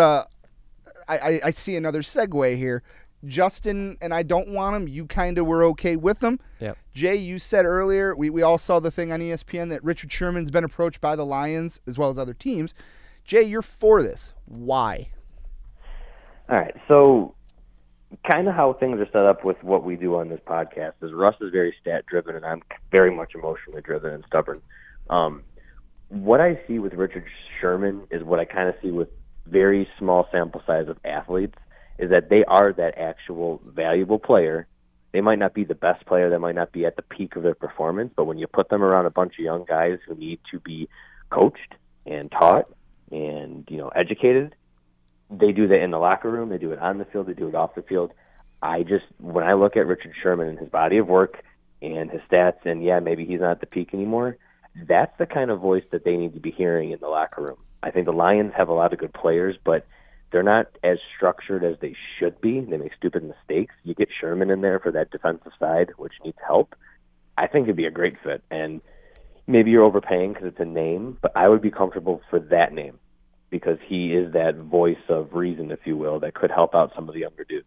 I see another segue here. Justin and I don't want him. You kind of were okay with him. Yep. Jay, you said earlier we all saw the thing on ESPN that Richard Sherman's been approached by the Lions as well as other teams. Jay, you're for this. Why? All right. So, kind of how things are set up with what we do on this podcast is Russ is very stat driven and I'm very much emotionally driven and stubborn. What I see with Richard Sherman is what I kind of see with very small sample size of athletes, is that they are that actual valuable player. They might not be the best player, they might not be at the peak of their performance, but when you put them around a bunch of young guys who need to be coached and taught and, educated, they do that in the locker room, they do it on the field, they do it off the field. When I look at Richard Sherman and his body of work and his stats, and yeah, maybe he's not at the peak anymore, that's the kind of voice that they need to be hearing in the locker room. I think the Lions have a lot of good players, but they're not as structured as they should be. They make stupid mistakes. You get Sherman in there for that defensive side, which needs help. I think it'd be a great fit. And maybe you're overpaying because it's a name, but I would be comfortable for that name because he is that voice of reason, if you will, that could help out some of the younger dudes.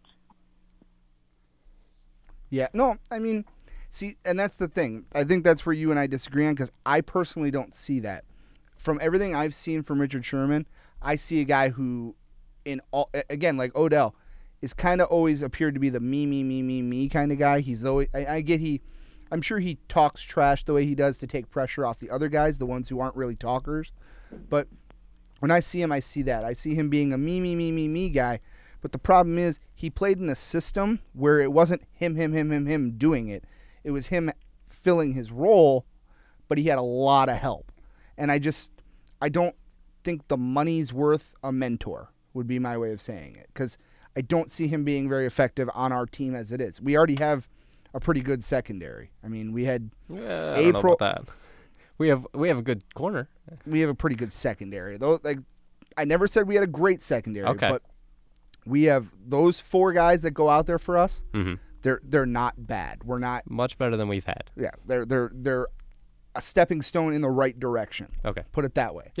Yeah. No, I mean, see, and that's the thing. I think that's where you and I disagree on because I personally don't see that. From everything I've seen from Richard Sherman, I see a guy who, again, like Odell, is kind of always appeared to be the me kind of guy. He's always, I'm sure he talks trash the way he does to take pressure off the other guys, the ones who aren't really talkers. But when I see him, I see that. I see him being a me guy. But the problem is he played in a system where it wasn't him doing it. It was him filling his role, but he had a lot of help. And I don't think the money's worth a mentor, would be my way of saying it. Because I don't see him being very effective on our team as it is. We already have a pretty good secondary. I mean, we had I don't know about that. We have a good corner. We have a pretty good secondary. Though, I never said we had a great secondary, but we have those four guys that go out there for us. Mm-hmm. They're not bad. We're not much better than we've had. Yeah, they're a stepping stone in the right direction. Okay. Put it that way. Yeah.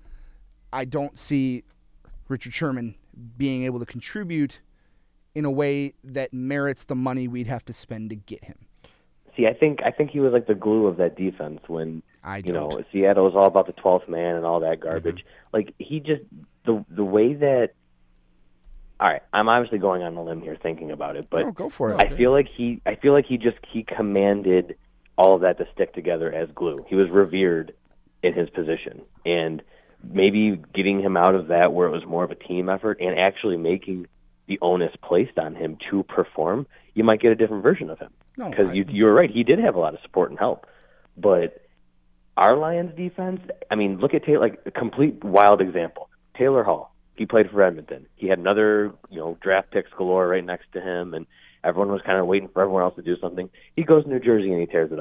I don't see Richard Sherman being able to contribute in a way that merits the money we'd have to spend to get him. See, I think he was like the glue of that defense when Seattle was all about the 12th man and all that garbage. Mm-hmm. Like he just the way that. All right, I'm obviously going on a limb here thinking about it, but go for it. I feel like he commanded all of that to stick together as glue. He was revered in his position, and maybe getting him out of that where it was more of a team effort and actually making the onus placed on him to perform, you might get a different version of him. Because you're right, he did have a lot of support and help. But our Lions defense, I mean, look at Taylor, like a complete wild example. Taylor Hall, he played for Edmonton. He had another, draft picks galore right next to him, and everyone was kind of waiting for everyone else to do something. He goes to New Jersey and he tears it up.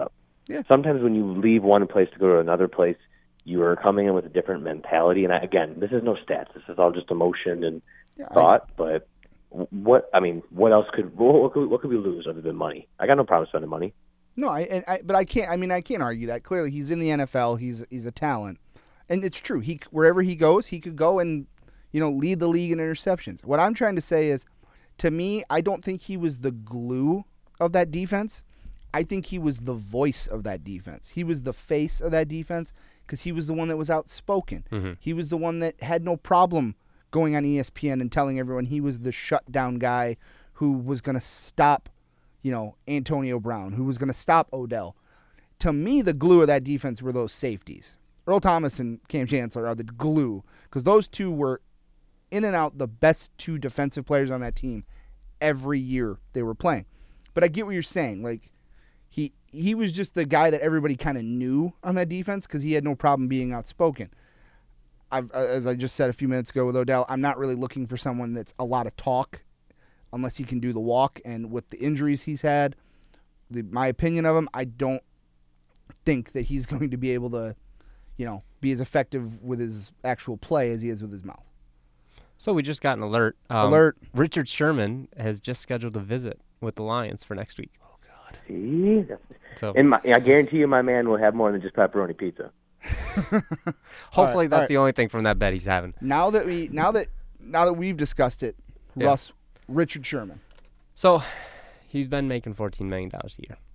Yeah. Sometimes when you leave one place to go to another place, you are coming in with a different mentality. And again, this is no stats. This is all just emotion and thought. But what else could we lose other than money? I got no problem spending money. No, but I can't. I mean, I can't argue that. Clearly, he's in the NFL. He's a talent, and it's true. Wherever he goes, he could go and lead the league in interceptions. What I'm trying to say is, to me, I don't think he was the glue of that defense. I think he was the voice of that defense. He was the face of that defense because he was the one that was outspoken. Mm-hmm. He was the one that had no problem going on ESPN and telling everyone he was the shutdown guy who was going to stop, Antonio Brown, who was going to stop Odell. To me, the glue of that defense were those safeties. Earl Thomas and Cam Chancellor are the glue because those two were in and out the best two defensive players on that team every year they were playing. But I get what you're saying. Like, he was just the guy that everybody kind of knew on that defense because he had no problem being outspoken. As I just said a few minutes ago with Odell, I'm not really looking for someone that's a lot of talk unless he can do the walk. And with the injuries he's had, my opinion of him, I don't think that he's going to be able to, be as effective with his actual play as he is with his mouth. So we just got an alert. Alert. Richard Sherman has just scheduled a visit with the Lions for next week. Oh, God. See? So, I guarantee you my man will have more than just pepperoni pizza. Hopefully that's the only thing from that bet he's having. Now that we've discussed it, Yeah. Russ, Richard Sherman. So he's been making $14 million a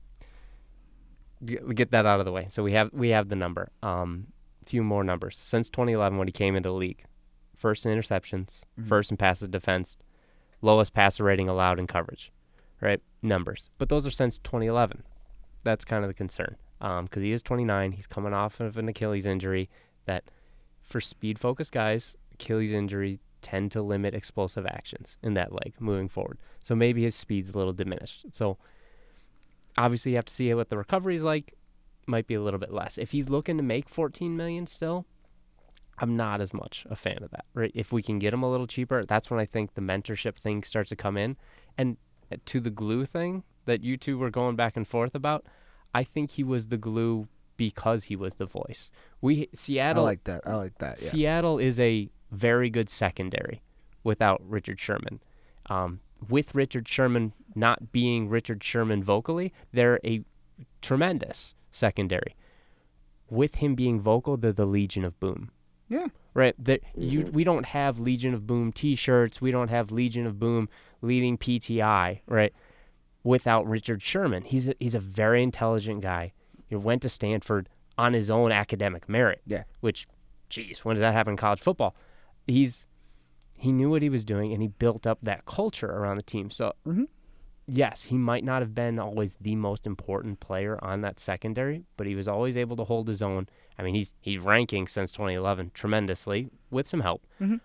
year. Get that out of the way. So we have the number. A few more numbers. Since 2011 when he came into the league, first in interceptions, first in passes defense, lowest passer rating allowed in coverage, right? Numbers. But those are since 2011. That's kind of the concern because he is 29. He's coming off of an Achilles injury that for speed-focused guys, Achilles injury tend to limit explosive actions in that leg moving forward. So maybe his speed's a little diminished. So obviously you have to see what the recovery's like. Might be a little bit less. If he's looking to make $14 million still, I'm not as much a fan of that. Right? If we can get him a little cheaper, that's when I think the mentorship thing starts to come in. And to the glue thing that you two were going back and forth about, I think he was the glue because he was the voice. Seattle. I like that. Yeah. Seattle is a very good secondary without Richard Sherman. With Richard Sherman not being Richard Sherman vocally, they're a tremendous secondary. With him being vocal, they're the Legion of Boom. Yeah. Right? We don't have Legion of Boom T-shirts. We don't have Legion of Boom leading PTI, right? Without Richard Sherman. He's a very intelligent guy. He went to Stanford on his own academic merit. Yeah. Which, geez, when does that happen in college football? He knew what he was doing, and he built up that culture around the team. So, yes, he might not have been always the most important player on that secondary, but he was always able to hold his own. I mean, he's ranking since 2011 tremendously with some help.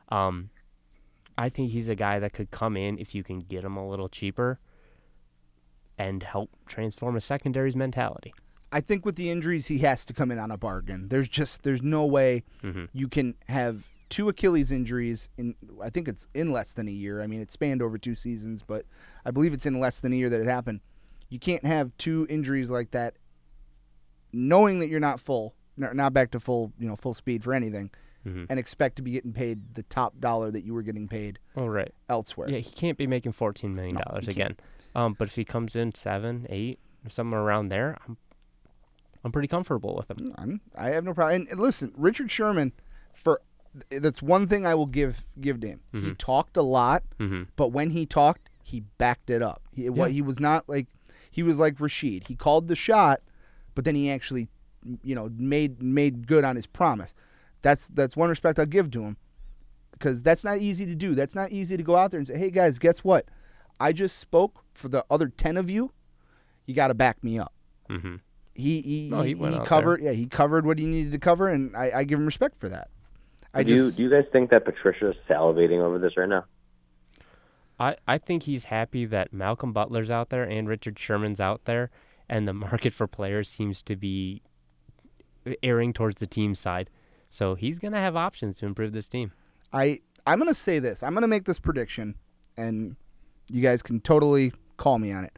I think he's a guy that could come in if you can get him a little cheaper and help transform a secondary's mentality. I think with the injuries, he has to come in on a bargain. There's no way you can have two Achilles injuries I think it's in less than a year. I mean, it spanned over 2 seasons, but I believe it's in less than a year that it happened. You can't have 2 injuries like that knowing that you're not back to full speed for anything and expect to be getting paid the top dollar that you were getting paid elsewhere. Yeah, he can't be making $14 million again. But if he comes in 7, 8, or somewhere around there, I'm pretty comfortable with him. I have no problem. And listen, Richard Sherman, that's one thing I will give to him. He talked a lot, but when he talked, he backed it up. He was not like he was like Rashid. He called the shot, but then he actually, made good on his promise. That's one respect I'll give to him because that's not easy to do. That's not easy to go out there and say, "Hey guys, guess what? I just spoke for the other 10 of you. You got to back me up." He covered. Yeah, he covered what he needed to cover, and I give him respect for that. Do you guys think that Patricia's salivating over this right now? I think he's happy that Malcolm Butler's out there and Richard Sherman's out there, and the market for players seems to be erring towards the team side. So he's going to have options to improve this team. I'm going to say this. I'm going to make this prediction, and you guys can totally call me on it.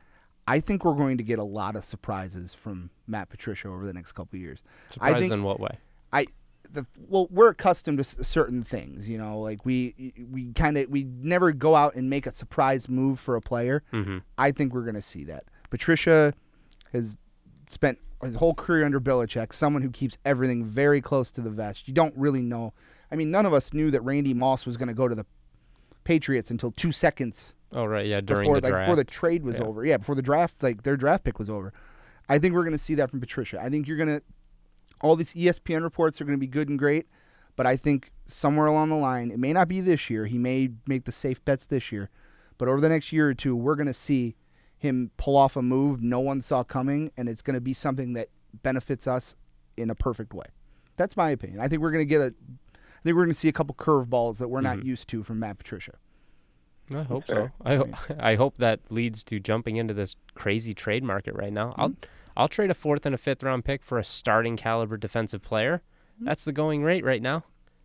I think we're going to get a lot of surprises from Matt Patricia over the next couple of years. Surprised in what way? We're accustomed to certain things, like we never go out and make a surprise move for a player. Mm-hmm. I think we're going to see that. Patricia has spent his whole career under Belichick, someone who keeps everything very close to the vest. You don't really know. I mean, none of us knew that Randy Moss was going to go to the Patriots until 2 seconds. Oh, right, yeah, during the draft. Before the trade was over. Yeah, before the draft, their draft pick was over. I think we're going to see that from Patricia. I think you're going to – all these ESPN reports are going to be good and great, but I think somewhere along the line, it may not be this year. He may make the safe bets this year, but over the next year or two, we're going to see him pull off a move no one saw coming, and it's going to be something that benefits us in a perfect way. That's my opinion. I think we're going to see a couple curveballs that we're not used to from Matt Patricia. I hope so. I hope that leads to jumping into this crazy trade market right now. I'll trade a 4th and a 5th round pick for a starting caliber defensive player. That's the going rate right now.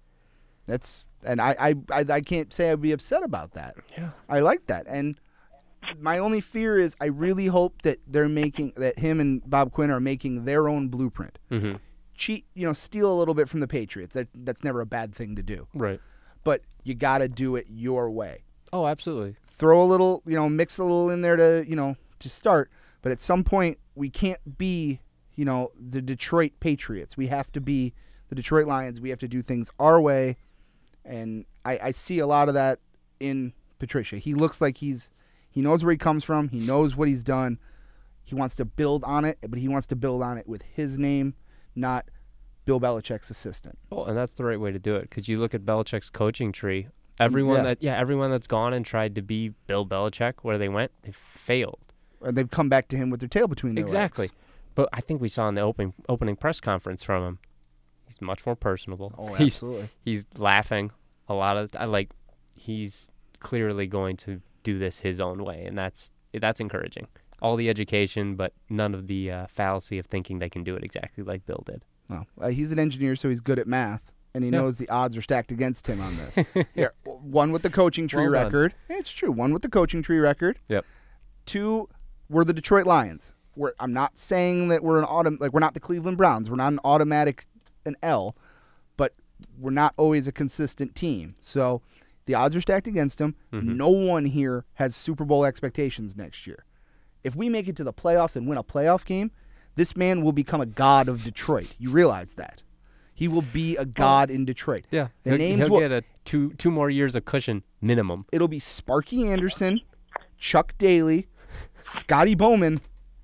I can't say I'd be upset about that. Yeah, I like that. And my only fear is I really hope that that him and Bob Quinn are making their own blueprint. Mm-hmm. Cheat, steal a little bit from the Patriots. That's never a bad thing to do. Right. But you got to do it your way. Oh, absolutely. Throw a little, mix a little in there to start. But at some point, we can't be, the Detroit Patriots. We have to be the Detroit Lions. We have to do things our way. And I see a lot of that in Patricia. He looks like he knows where he comes from. He knows what he's done. He wants to build on it, but he wants to build on it with his name, not Bill Belichick's assistant. Oh, and that's the right way to do it, because you look at Belichick's coaching tree. Everyone that's gone and tried to be Bill Belichick, where they went, they failed. And they've come back to him with their tail between their Exactly. legs. But I think we saw in the opening press conference from him, he's much more personable. Oh, absolutely. He's laughing a lot of he's clearly going to do this his own way, and that's encouraging. All the education, but none of the fallacy of thinking they can do it exactly like Bill did. Well, he's an engineer, so he's good at math, and he knows the odds are stacked against him on this. Here, 1 with the coaching tree record. It's true. 1 with the coaching tree record. Yep. 2, we're the Detroit Lions. I'm not saying that we're we're not the Cleveland Browns. We're not an L, but we're not always a consistent team. So the odds are stacked against him. Mm-hmm. No one here has Super Bowl expectations next year. If we make it to the playoffs and win a playoff game, this man will become a god of Detroit. You realize that. He will be a god in Detroit. Yeah, he'll get a two more years of cushion minimum. It'll be Sparky Anderson, Chuck Daly, Scotty Bowman,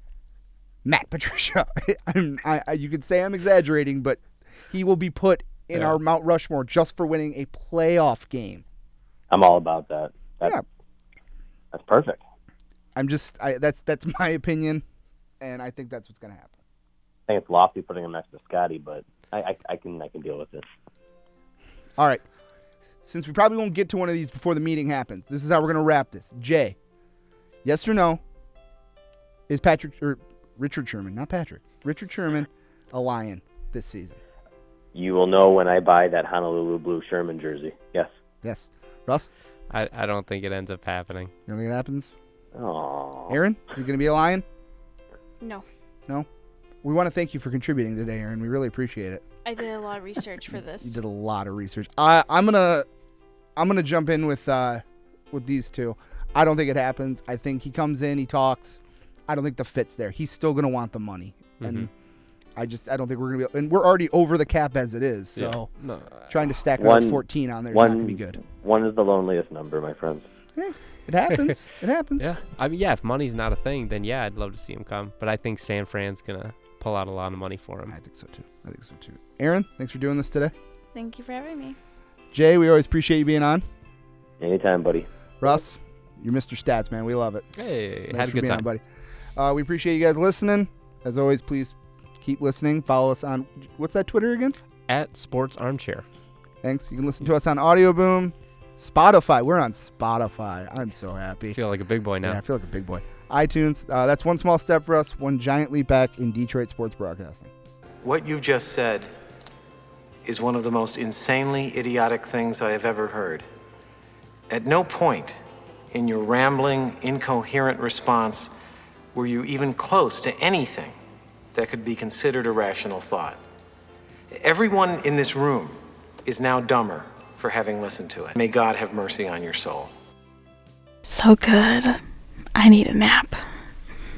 Matt Patricia. You could say I'm exaggerating, but he will be put in our Mount Rushmore just for winning a playoff game. I'm all about that. That's perfect. That's my opinion, and I think that's what's going to happen. I think it's lofty putting him next to Scotty, but I can deal with it. All right. Since we probably won't get to one of these before the meeting happens, this is how we're going to wrap this. Jay, yes or no, is Richard Sherman a Lion this season? You will know when I buy that Honolulu Blue Sherman jersey. Yes. Yes. Russ? I don't think it ends up happening. You don't think it happens? Aww. Aaron, is he going to be a Lion? No. No? We want to thank you for contributing today, Aaron. We really appreciate it. I did a lot of research for this. You did a lot of research. I'm gonna jump in with these two. I don't think it happens. I think he comes in, he talks. I don't think the fit's there. He's still gonna want the money, and I don't think we're gonna be. And we're already over the cap as it is. So trying to stack another 14 on there is not gonna be good. 1 is the loneliest number, my friends. It happens. It happens. Yeah. I mean, if money's not a thing, then I'd love to see him come. But I think San Fran's gonna pull out a lot of money for him. I think so too. Aaron, thanks for doing this today. Thank you for having me. Jay, we always appreciate you being on. Anytime, buddy. Russ, you're Mr. Stats, man. We love it. Hey, Thanks had a good time, buddy. We appreciate you guys listening. As always, please keep listening. Follow us on, what's that Twitter again? @SportsArmchair. Thanks. You can listen to us on Audio Boom, Spotify. We're on Spotify. I'm so happy. I feel like a big boy now. Yeah, I feel like a big boy. iTunes. That's one small step for us, one giant leap back in Detroit sports broadcasting. What you just said is one of the most insanely idiotic things I have ever heard. At no point in your rambling, incoherent response were you even close to anything that could be considered a rational thought. Everyone in this room is now dumber for having listened to it. May God have mercy on your soul. So good. I need a nap.